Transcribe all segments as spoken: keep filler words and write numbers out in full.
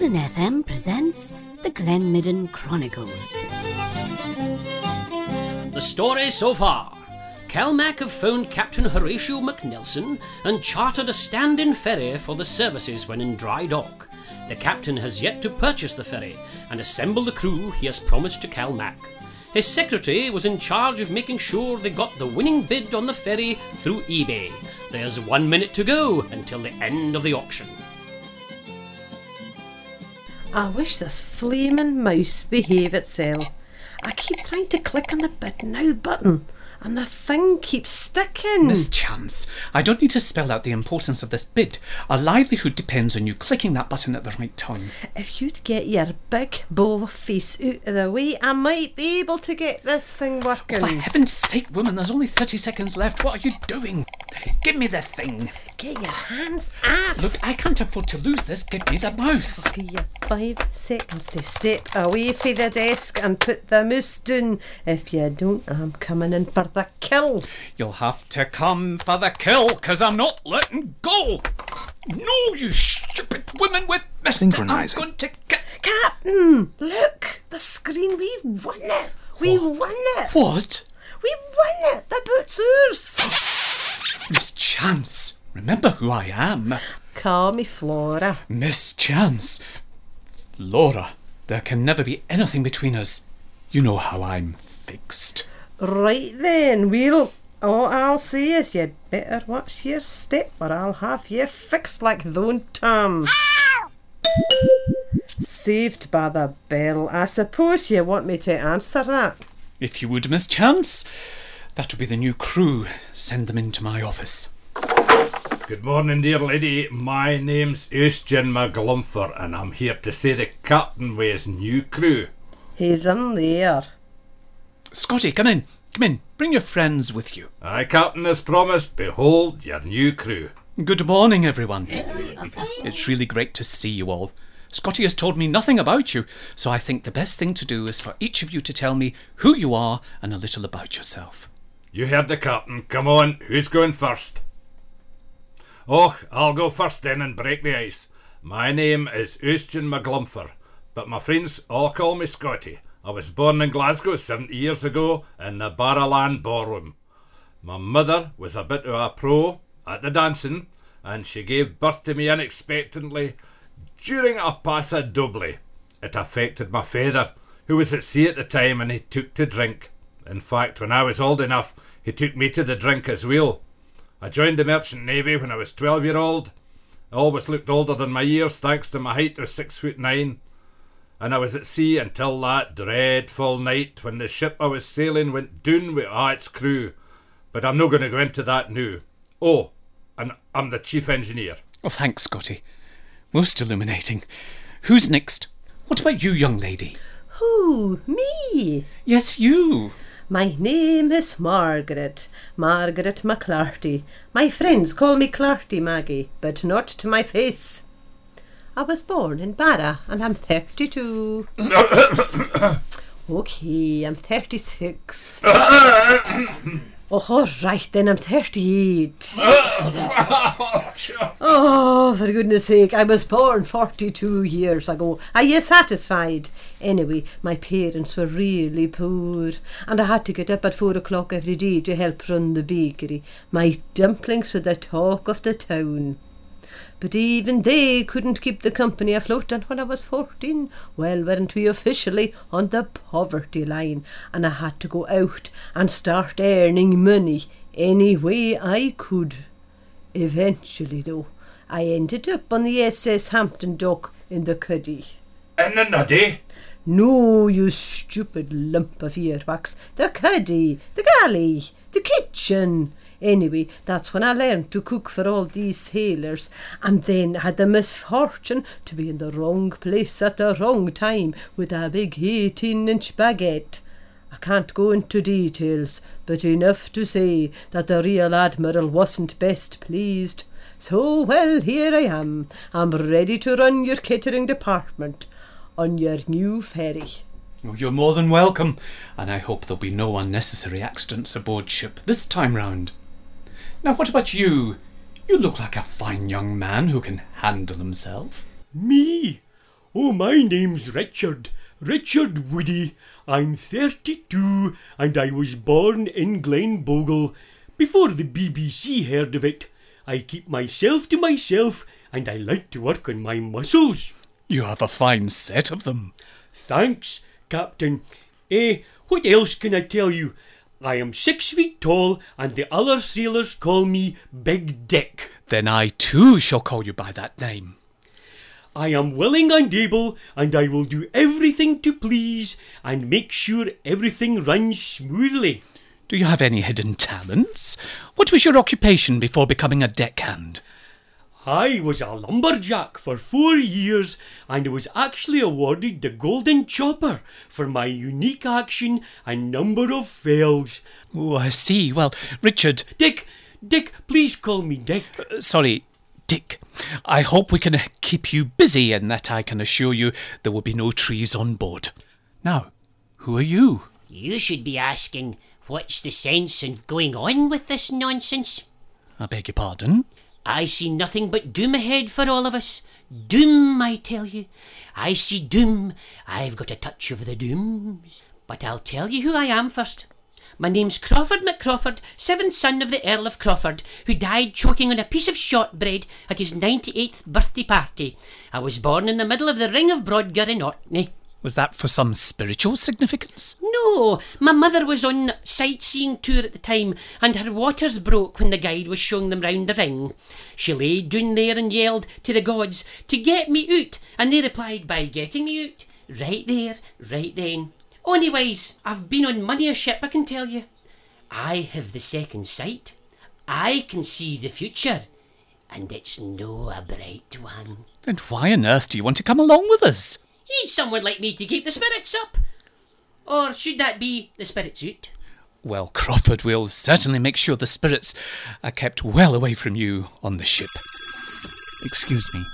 Dublin F M presents the Glenmidden Chronicles. The story so far. Calmac have phoned Captain Horatio McNelson and chartered a stand-in ferry for the services when in dry dock. The captain has yet to purchase the ferry and assemble the crew he has promised to Calmac. His secretary was in charge of making sure they got the winning bid on the ferry through eBay. There's one minute to go until the end of the auction. I wish this flaming mouse behave itself. I keep trying to click on the bid now button and the thing keeps sticking. Miss Chance, I don't need to spell out the importance of this bid. Our livelihood depends on you clicking that button at the right time. If you'd get your big bow face out of the way, I might be able to get this thing working. For heaven's sake, woman, there's only thirty seconds left. What are you doing? Give me the thing. Get your hands off. Look, I can't afford to lose this. Give me the mouse. I'll give you five seconds to step away from the desk and put the mouse down. If you don't, I'm coming in for the kill. You'll have to come for the kill, because I'm not letting go. No, you stupid woman with Mister Synchronizer. I'm going to get... Captain, look, the screen, we've won it. We What? won it. What? We won it. The boat's ours. Miss Chance, remember who I am. Call me Flora. Miss Chance. Laura, there can never be anything between us. You know how I'm fixed. Right then, we'll... All I'll say is you better watch your step or I'll have you fixed like thone Tom. Saved by the bell. I suppose you want me to answer that. If you would, Miss Chance. That would be the new crew. Send them into my office. Good morning, dear lady. My name's Eustace McGlumfer, and I'm here to say the captain with his new crew. He's in there. Scotty, come in. Come in. Bring your friends with you. Aye, captain, as promised, behold your new crew. Good morning, everyone. It's really great to see you all. Scotty has told me nothing about you, so I think the best thing to do is for each of you to tell me who you are and a little about yourself. You heard the captain. Come on, who's going first? Oh, I'll go first then and break the ice. My name is Eustace McGlumfer, but my friends all call me Scotty. I was born in Glasgow seventy years ago in the Barrowland Ballroom. My mother was a bit of a pro at the dancing, and she gave birth to me unexpectedly during a Paso Doble. It affected my father, who was at sea at the time, and he took to drink. In fact, when I was old enough, he took me to the drink as well. I joined the Merchant Navy when I was twelve year old. I always looked older than my years thanks to my height of six foot nine. And I was at sea until that dreadful night when the ship I was sailing went down with all its crew. But I'm not going to go into that now. Oh, and I'm the chief engineer. Oh, thanks, Scotty. Most illuminating. Who's next? What about you, young lady? Who? Me? Yes, you. My name is Margaret. Margaret McClarty. My friends call me Clarty Maggie, but not to my face. I was born in Barra and I'm thirty-two. Okay, I'm thirty-six. Oh, all right then, I'm thirty-eight. Oh, for goodness sake, I was born forty-two years ago. Are you satisfied? Anyway, my parents were really poor and I had to get up at four o'clock every day to help run the bakery. My dumplings were the talk of the town. But even they couldn't keep the company afloat, and when I was fourteen, well, weren't we officially on the poverty line, and I had to go out and start earning money any way I could. Eventually, though, I ended up on the S S Hampton dock in the Cuddy. In the nuddy? No, you stupid lump of earwax. The Cuddy, the galley, the kitchen. Anyway, that's when I learned to cook for all these sailors, and then had the misfortune to be in the wrong place at the wrong time with a big eighteen inch baguette. I can't go into details, but enough to say that the real Admiral wasn't best pleased. So, well, here I am. I'm ready to run your catering department on your new ferry. Oh, you're more than welcome, and I hope there'll be no unnecessary accidents aboard ship this time round. Now, what about you? You look like a fine young man who can handle himself. Me? Oh, my name's Richard. Richard Woody. I'm thirty-two and I was born in Glenbogle before the B B C heard of it. I keep myself to myself and I like to work on my muscles. You have a fine set of them. Thanks, Captain. Eh, what else can I tell you? I am six feet tall and the other sailors call me Big Dick. Then I too shall call you by that name. I am willing and able, and I will do everything to please and make sure everything runs smoothly. Do you have any hidden talents? What was your occupation before becoming a deckhand? I was a lumberjack for four years and was actually awarded the Golden Chopper for my unique action and number of fells. Oh, I see. Well, Richard... Dick, Dick, please call me Dick. Uh, sorry, Dick. I hope we can keep you busy and that I can assure you there will be no trees on board. Now, who are you? You should be asking, what's the sense in going on with this nonsense? I beg your pardon? I see nothing but doom ahead for all of us. Doom, I tell you. I see doom. I've got a touch of the dooms. But I'll tell you who I am first. My name's Crawford MacCrawford, seventh son of the Earl of Crawford, who died choking on a piece of shortbread at his ninety-eighth birthday party. I was born in the middle of the Ring of Brodgar in Orkney. Was that for some spiritual significance? No, my mother was on sightseeing tour at the time and her waters broke when the guide was showing them round the ring. She lay down there and yelled to the gods to get me out, and they replied by getting me out. Right there, right then. Anyways, I've been on many a ship, I can tell you. I have the second sight. I can see the future, and it's no a bright one. Then why on earth do you want to come along with us? Need someone like me to keep the spirits up. Or should that be the spirits out? Well, Crawford, we'll certainly make sure the spirits are kept well away from you on the ship. Excuse me.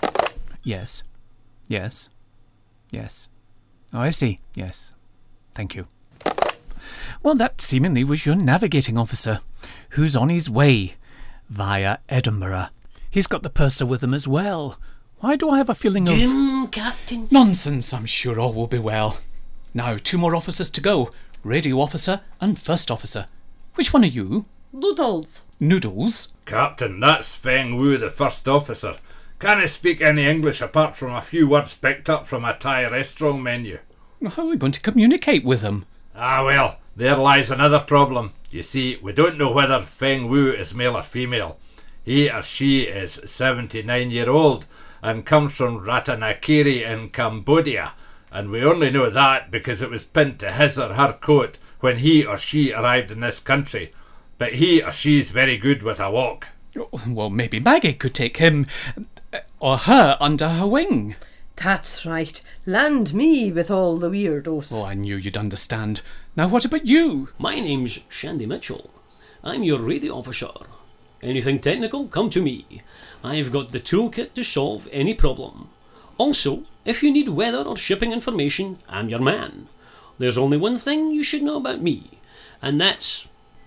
Yes. Yes. Yes. Oh, I see. Yes. Thank you. Well, that seemingly was your navigating officer, who's on his way via Edinburgh. He's got the purser with him as well. Why do I have a feeling of... Doom, Captain. Nonsense, I'm sure all will be well. Now, two more officers to go. Radio officer and first officer. Which one are you? Noodles. Noodles? Captain, that's Feng Wu, the first officer. Can't speak any English apart from a few words picked up from a Thai restaurant menu. How are we going to communicate with them? Ah, well, there lies another problem. You see, we don't know whether Feng Wu is male or female. He or she is seventy-nine year old and comes from Ratanakiri in Cambodia, and we only know that because it was pinned to his or her coat when he or she arrived in this country. But he or she's very good with a walk. Well, maybe Maggie could take him or her under her wing. That's right. Land me with all the weirdos. Oh, I knew you'd understand. Now, what about you? My name's Shandy Mitchell. I'm your radio officer. Anything technical, come to me. I've got the toolkit to solve any problem. Also, if you need weather or shipping information, I'm your man. There's only one thing you should know about me, and that's...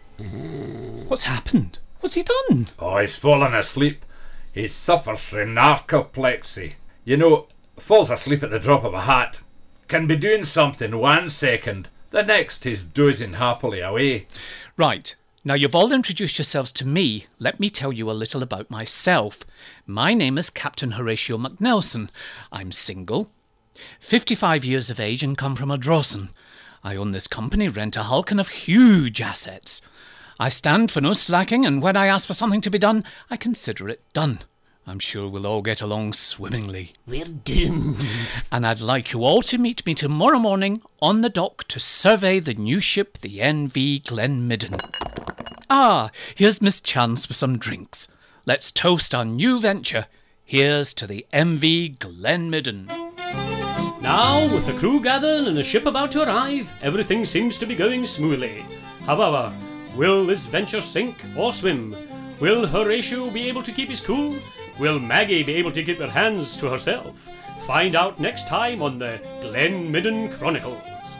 What's happened? What's he done? Oh, he's fallen asleep. He suffers from narcolepsy. You know, falls asleep at the drop of a hat. Can be doing something one second, the next he's dozing happily away. Right. Now you've all introduced yourselves to me. Let me tell you a little about myself. My name is Captain Horatio MacNelson. I'm single, fifty-five years of age and come from Ardrossan. I own this company, Rent-A-Hulk, and have huge assets. I stand for no slacking, and when I ask for something to be done, I consider it done. I'm sure we'll all get along swimmingly. We're doomed. And I'd like you all to meet me tomorrow morning on the dock to survey the new ship, the N V Glenmidden. Ah, here's Miss Chance with some drinks. Let's toast our new venture. Here's to the M V Glenmidden. Now, with the crew gathered and the ship about to arrive, everything seems to be going smoothly. However, will this venture sink or swim? Will Horatio be able to keep his cool? Will Maggie be able to keep her hands to herself? Find out next time on the Glenmidden Chronicles.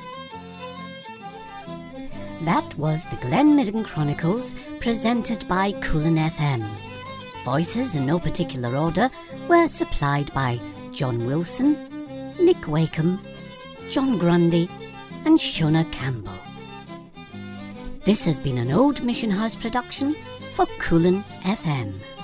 That was the Glenmidden Chronicles, presented by Coolin F M. Voices in no particular order were supplied by John Wilson, Nick Wakeham, John Grundy and Shona Campbell. This has been an Old Mission House production for Coolin F M.